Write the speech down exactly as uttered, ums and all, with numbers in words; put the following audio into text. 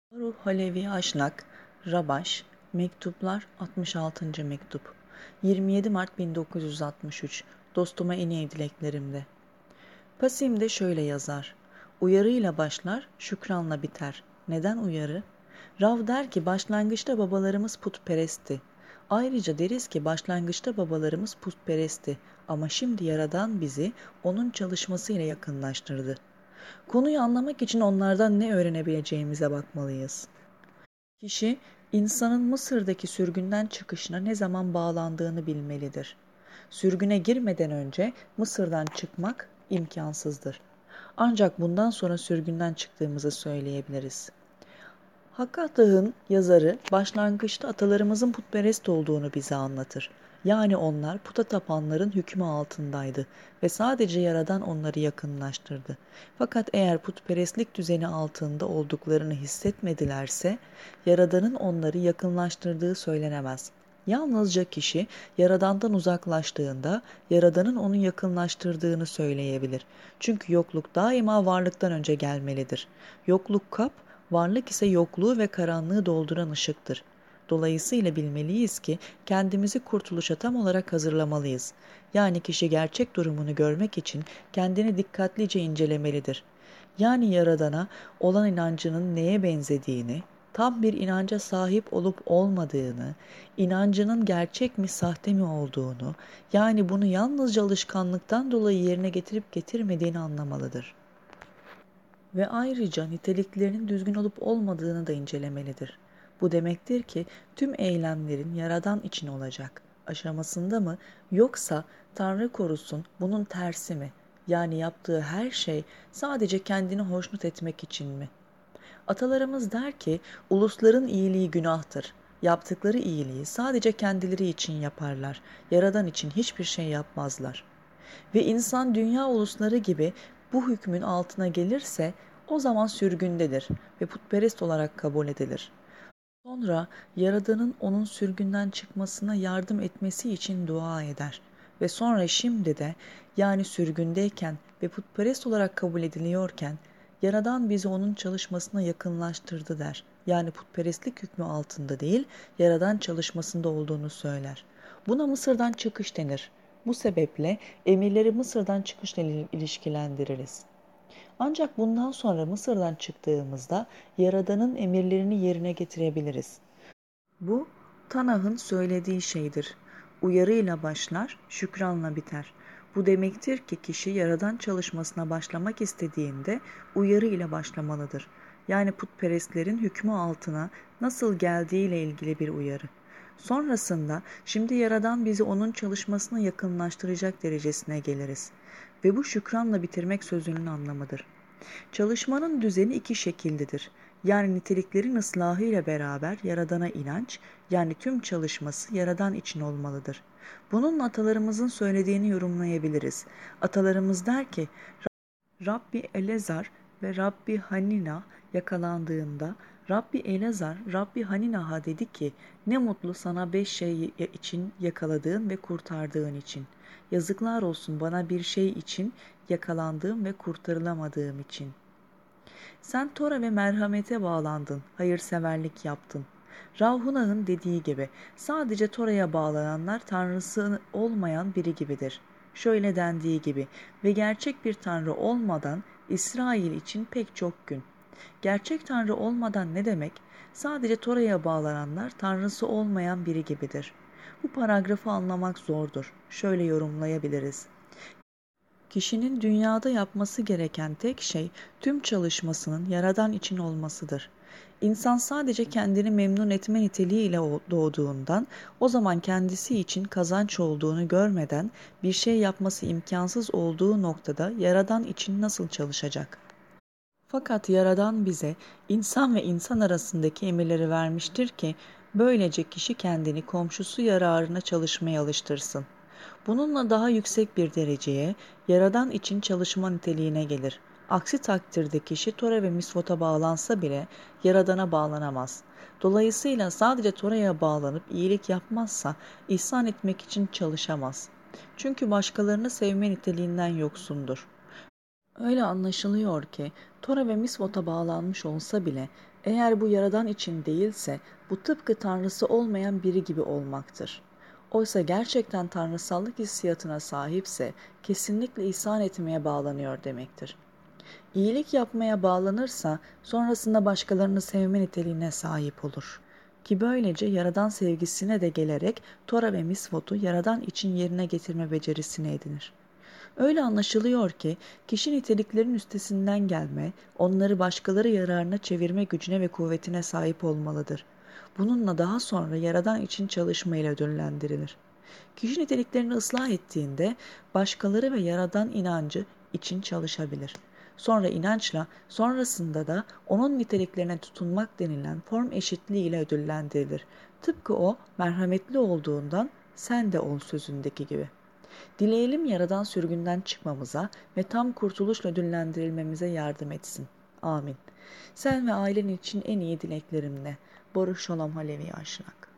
Ruh Halevi Aşnak, Rabaş, Mektuplar altmış altıncı Mektup yirmi yedi Mart bin dokuz yüz altmış üç Dostuma en iyi dileklerimde. Pasim'de şöyle yazar: Uyarıyla başlar, şükranla biter. Neden uyarı? Rav der ki başlangıçta babalarımız putperestti. Ayrıca deriz ki başlangıçta babalarımız putperestti ama şimdi Yaradan bizi onun çalışmasıyla yakınlaştırdı. Konuyu anlamak için onlardan ne öğrenebileceğimize bakmalıyız. Kişi, insanın Mısır'daki sürgünden çıkışına ne zaman bağlandığını bilmelidir. Sürgüne girmeden önce Mısır'dan çıkmak imkansızdır. Ancak bundan sonra sürgünden çıktığımızı söyleyebiliriz. Hakkatı'nın yazarı başlangıçta atalarımızın putperest olduğunu bize anlatır. Yani onlar puta tapanların hükmü altındaydı ve sadece Yaradan onları yakınlaştırdı. Fakat eğer putperestlik düzeni altında olduklarını hissetmedilerse, Yaradan'ın onları yakınlaştırdığı söylenemez. Yalnızca kişi Yaradan'dan uzaklaştığında Yaradan'ın onu yakınlaştırdığını söyleyebilir. Çünkü yokluk daima varlıktan önce gelmelidir. Yokluk kap, varlık ise yokluğu ve karanlığı dolduran ışıktır. Dolayısıyla bilmeliyiz ki kendimizi kurtuluşa tam olarak hazırlamalıyız. Yani kişi gerçek durumunu görmek için kendini dikkatlice incelemelidir. Yani Yaradan'a olan inancının neye benzediğini, tam bir inanca sahip olup olmadığını, inancının gerçek mi sahte mi olduğunu, yani bunu yalnızca alışkanlıktan dolayı yerine getirip getirmediğini anlamalıdır. Ve ayrıca niteliklerinin düzgün olup olmadığını da incelemelidir. Bu demektir ki tüm eylemlerin Yaradan için olacak aşamasında mı, yoksa Tanrı korusun bunun tersi mi? Yani yaptığı her şey sadece kendini hoşnut etmek için mi? Atalarımız der ki ulusların iyiliği günahtır. Yaptıkları iyiliği sadece kendileri için yaparlar. Yaradan için hiçbir şey yapmazlar. Ve insan dünya ulusları gibi bu hükmün altına gelirse o zaman sürgündedir ve putperest olarak kabul edilir. Sonra Yaradan'ın onun sürgünden çıkmasına yardım etmesi için dua eder. Ve sonra şimdi de, yani sürgündeyken ve putperest olarak kabul ediliyorken, Yaradan bizi onun çalışmasına yakınlaştırdı der. Yani putperestlik hükmü altında değil, Yaradan çalışmasında olduğunu söyler. Buna Mısır'dan çıkış denir. Bu sebeple emirleri Mısır'dan çıkışla ilişkilendiririz. Ancak bundan sonra Mısır'dan çıktığımızda Yaradan'ın emirlerini yerine getirebiliriz. Bu, Tanah'ın söylediği şeydir. Uyarıyla başlar, şükranla biter. Bu demektir ki kişi Yaradan çalışmasına başlamak istediğinde uyarı ile başlamalıdır. Yani putperestlerin hükmü altına nasıl geldiğiyle ilgili bir uyarı. Sonrasında şimdi Yaradan bizi onun çalışmasına yakınlaştıracak derecesine geliriz. Ve bu şükranla bitirmek sözünün anlamıdır. Çalışmanın düzeni iki şekildedir. Yani niteliklerin ıslahı ile beraber Yaradan'a inanç, yani tüm çalışması Yaradan için olmalıdır. Bununla atalarımızın söylediğini yorumlayabiliriz. Atalarımız der ki, Rabbi Elezar ve Rabbi Hanina yakalandığında Rabbi Elazar, Rabbi Haninah'a dedi ki, ne mutlu sana beş şey için yakaladığın ve kurtardığın için. Yazıklar olsun bana bir şey için yakalandığım ve kurtarılamadığım için. Sen Tora ve merhamete bağlandın, hayırseverlik yaptın. Ravhunah'ın dediği gibi, sadece Tora'ya bağlananlar Tanrısı olmayan biri gibidir. Şöyle dendiği gibi, ve gerçek bir Tanrı olmadan İsrail için pek çok gün. Gerçek Tanrı olmadan ne demek? Sadece Tora'ya bağlananlar Tanrısı olmayan biri gibidir. Bu paragrafı anlamak zordur. Şöyle yorumlayabiliriz. Kişinin dünyada yapması gereken tek şey tüm çalışmasının Yaradan için olmasıdır. İnsan sadece kendini memnun etme niteliğiyle doğduğundan o zaman kendisi için kazanç olduğunu görmeden bir şey yapması imkansız olduğu noktada Yaradan için nasıl çalışacak? Fakat Yaradan bize insan ve insan arasındaki emirleri vermiştir ki böylece kişi kendini komşusu yararına çalışmaya alıştırsın. Bununla daha yüksek bir dereceye, Yaradan için çalışma niteliğine gelir. Aksi takdirde kişi Tora ve Misvot'a bağlansa bile Yaradan'a bağlanamaz. Dolayısıyla sadece Tora'ya bağlanıp iyilik yapmazsa ihsan etmek için çalışamaz. Çünkü başkalarını sevme niteliğinden yoksundur. Öyle anlaşılıyor ki Tora ve Misvot'a bağlanmış olsa bile Eğer bu yaradan için değilse bu tıpkı tanrısı olmayan biri gibi olmaktır. Oysa gerçekten tanrısallık hissiyatına sahipse kesinlikle ihsan etmeye bağlanıyor demektir. İyilik yapmaya bağlanırsa sonrasında başkalarını sevme niteliğine sahip olur. Ki böylece yaradan sevgisine de gelerek Tora ve Misvot'u yaradan için yerine getirme becerisini edinir. Öyle anlaşılıyor ki kişi niteliklerin üstesinden gelme, onları başkaları yararına çevirme gücüne ve kuvvetine sahip olmalıdır. Bununla daha sonra yaradan için çalışmayla ödüllendirilir. Kişi niteliklerini ıslah ettiğinde başkaları ve yaradan inancı için çalışabilir. Sonra inançla, sonrasında da onun niteliklerine tutunmak denilen form eşitliği ile ödüllendirilir. Tıpkı o merhametli olduğundan sen de ol sözündeki gibi. Dileyelim yaradan sürgünden çıkmamıza ve tam kurtuluşla ödüllendirilmemize yardım etsin. Amin. Sen ve ailen için en iyi dileklerimle. Boruş Şolom Halevi Aşnak.